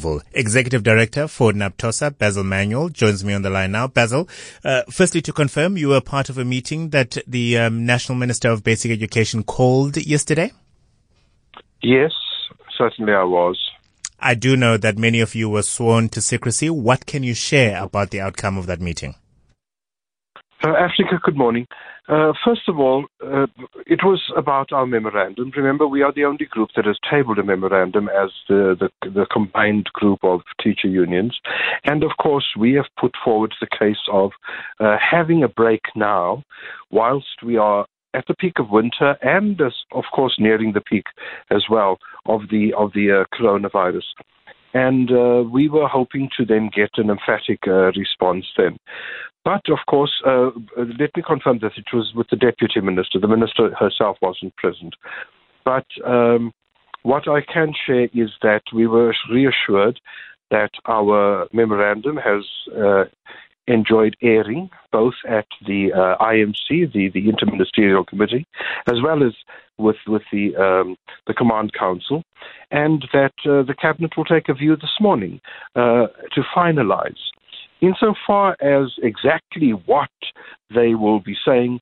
Oval. Executive Director for NAPTOSA, Basil Manuel, joins me on the line now. Basil, firstly to confirm, you were part of a meeting that the National Minister of Basic Education called yesterday? Yes, certainly I was. I do know that many of you were sworn to secrecy. What can you share about the outcome of that meeting? Africa, good morning. First of all, it was about our memorandum. Remember, we are the only group that has tabled a memorandum as the combined group of teacher unions. And of course, we have put forward the case of having a break now, whilst we are at the peak of winter and, of course, nearing the peak as well of the coronavirus. And we were hoping to then get an emphatic response then. But, of course, let me confirm that it was with the Deputy Minister. The Minister herself wasn't present. But what I can share is that we were reassured that our memorandum has enjoyed airing both at the IMC, the Interministerial Committee, as well as with the Command Council, and that the Cabinet will take a view this morning to finalise. Insofar as exactly what they will be saying,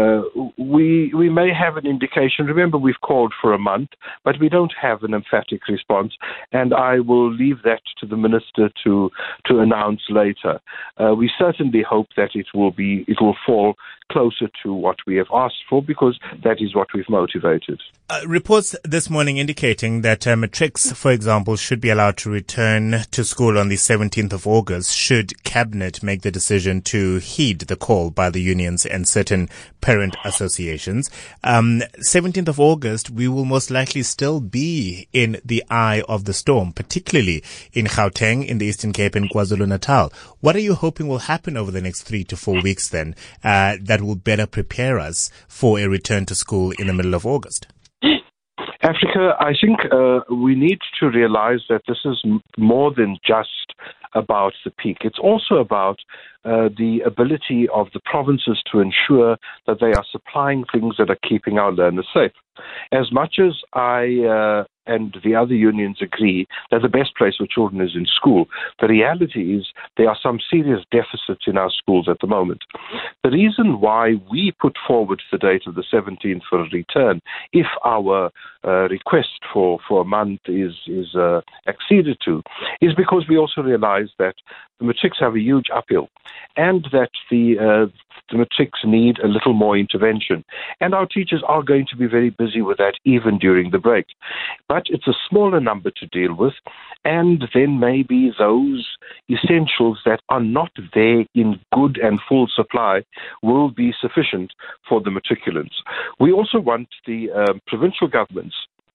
we may have an indication. Remember, we've called for a month, but we don't have an emphatic response, and I will leave that to the Minister to announce later. We certainly hope that it will fall closer to what we have asked for, because that is what we've motivated. Reports this morning indicating that matrics, for example, should be allowed to return to school on the 17th of August should Cabinet make the decision to heed the call by the unions and certain parent associations. 17th of August, we will most likely still be in the eye of the storm, particularly in Gauteng, in the Eastern Cape and KwaZulu-Natal. What are you hoping will happen over the next 3 to 4 weeks then that will better prepare us for a return to school in the middle of August? Africa, I think we need to realize that this is more than just about the peak. It's also about the ability of the provinces to ensure that they are supplying things that are keeping our learners safe. As much as I and the other unions agree that the best place for children is in school, the reality is there are some serious deficits in our schools at the moment. The reason why we put forward the date of the 17th for a return, if our request for a month is acceded to, is because we also realize that the matrics have a huge uphill and that the matrics need a little more intervention. And our teachers are going to be very busy with that even during the break. But it's a smaller number to deal with, and then maybe those essentials that are not there in good and full supply will be sufficient for the matriculants. We also want the provincial governments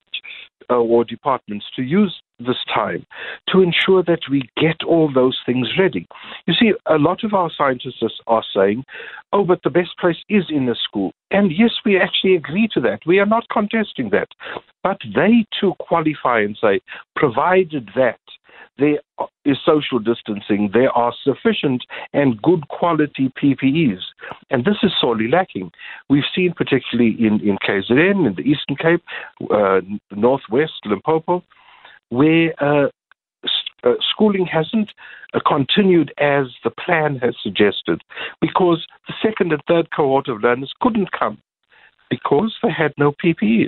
or departments to use this time to ensure that we get all those things ready. You see, a lot of our scientists are saying, oh, but the best place is in the school. And yes, we actually agree to that. We are not contesting that. But they too qualify and say, provided that there is social distancing, there are sufficient and good quality PPEs. And this is sorely lacking. We've seen particularly in KZN, in the Eastern Cape, Northwest, Limpopo, where schooling hasn't continued as the plan has suggested, because the second and third cohort of learners couldn't come because they had no PPEs.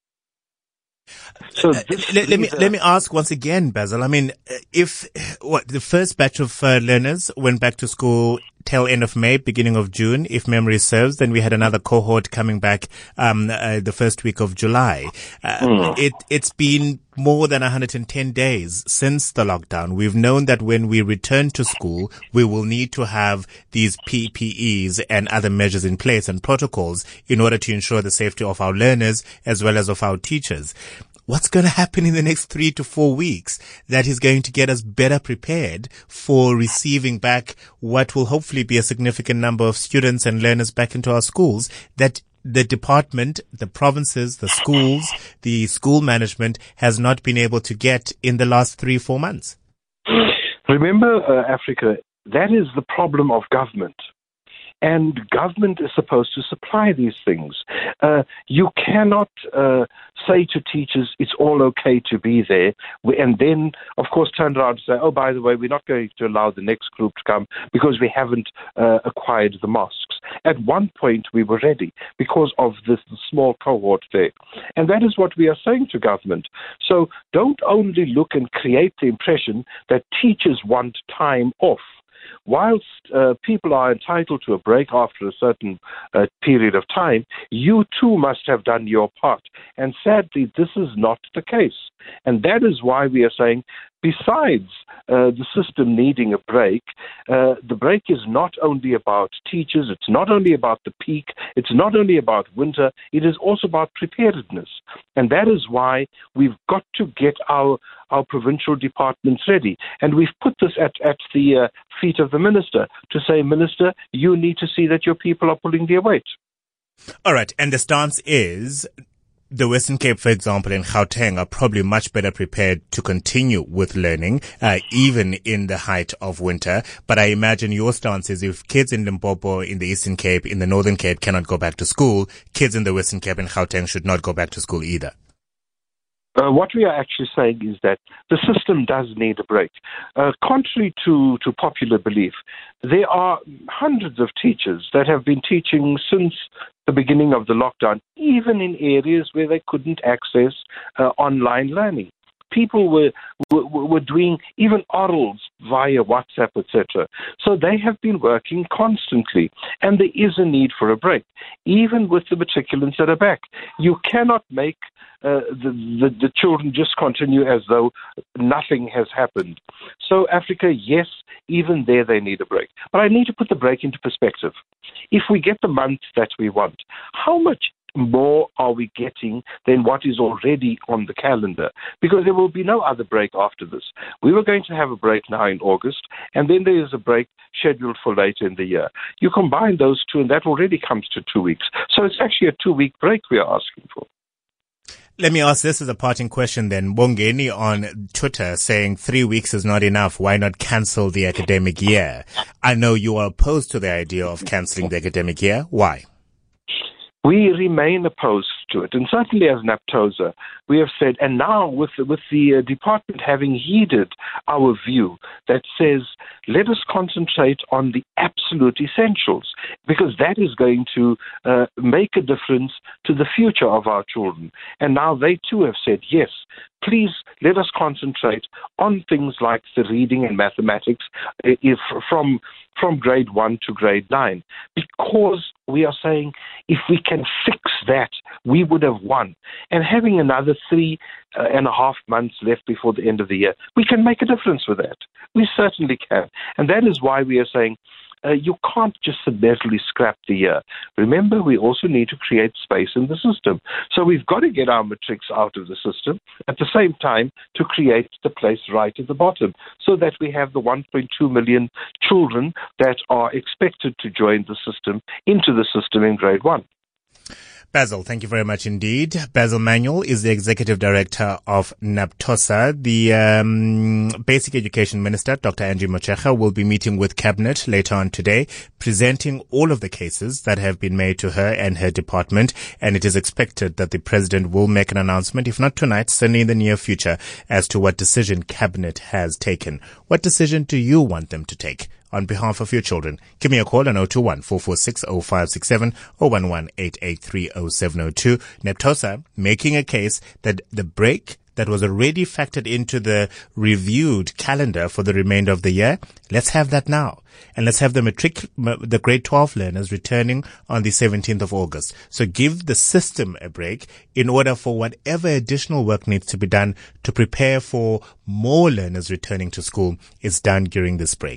So let me ask once again, Basil. I mean, if the first batch of learners went back to school tail end of May, beginning of June, if memory serves, then we had another cohort coming back the first week of July. It's been more than 110 days since the lockdown. We've known that when we return to school, we will need to have these PPEs and other measures in place and protocols in order to ensure the safety of our learners as well as of our teachers. What's going to happen in the next 3 to 4 weeks that is going to get us better prepared for receiving back what will hopefully be a significant number of students and learners back into our schools that the department, the provinces, the schools, the school management has not been able to get in the last 3-4 months? Remember, Africa, that is the problem of government. and government is supposed to supply these things. You cannot say to teachers, it's all okay to be there, and then, of course, turn around and say, oh, by the way, we're not going to allow the next group to come because we haven't acquired the masks. At one point, we were ready because of this small cohort there. And that is what we are saying to government. So don't only look and create the impression that teachers want time off. Whilst people are entitled to a break after a certain period of time, you too must have done your part. And sadly, this is not the case. And that is why we are saying, besides the system needing a break, the break is not only about teachers, it's not only about the peak, it's not only about winter, it is also about preparedness. And that is why we've got to get our provincial departments ready. And we've put this at the feet of the minister to say, Minister, you need to see that your people are pulling their weight. All right. And the stance is the Western Cape, for example, and Gauteng are probably much better prepared to continue with learning, even in the height of winter. But I imagine your stance is if kids in Limpopo, in the Eastern Cape, in the Northern Cape cannot go back to school, kids in the Western Cape and Gauteng should not go back to school either. What we are actually saying is that the system does need a break. Contrary to popular belief, there are hundreds of teachers that have been teaching since the beginning of the lockdown, even in areas where they couldn't access online learning. People were doing even orals via WhatsApp, etc. So they have been working constantly, and there is a need for a break, even with the matriculants that are back. You cannot make the children just continue as though nothing has happened. So Africa, yes, even there they need a break. But I need to put the break into perspective. If we get the month that we want, how much more are we getting than what is already on the calendar? Because there will be no other break after this. We were going to have a break now in August, and then there is a break scheduled for later in the year. You combine those two, and that already comes to 2 weeks. So it's actually a 2-week break we are asking for. Let me ask this as a parting question then. Bongeni on Twitter saying 3 weeks is not enough. Why not cancel the academic year? I know you are opposed to the idea of cancelling the academic year. Why? We remain opposed to it, and certainly as NAPTOSA, we have said, and now with the department having heeded our view that says, let us concentrate on the absolute essentials, because that is going to make a difference to the future of our children. And now they too have said, yes, please let us concentrate on things like the reading and mathematics from grade 1 to grade 9, because we are saying if we can fix that, we would have won. And having another 3.5 months left before the end of the year, we can make a difference with that. We certainly can. And that is why we are saying you can't just summarily scrap the year. Remember, we also need to create space in the system. So we've got to get our matrics out of the system at the same time to create the place right at the bottom so that we have the 1.2 million children that are expected to join the system into the system in grade 1. Basil, thank you very much indeed. Basil Manuel is the Executive Director of NAPTOSA. The Basic Education Minister, Dr. Angie Motshekga, will be meeting with Cabinet later on today, presenting all of the cases that have been made to her and her department. And it is expected that the President will make an announcement, if not tonight, certainly in the near future, as to what decision Cabinet has taken. What decision do you want them to take on behalf of your children? Give me a call on 021-446-0567 or 11-883-0702. NAPTOSA making a case that the break that was already factored into the reviewed calendar for the remainder of the year, let's have that now. And let's have the grade 12 learners returning on the 17th of August. So give the system a break in order for whatever additional work needs to be done to prepare for more learners returning to school is done during this break.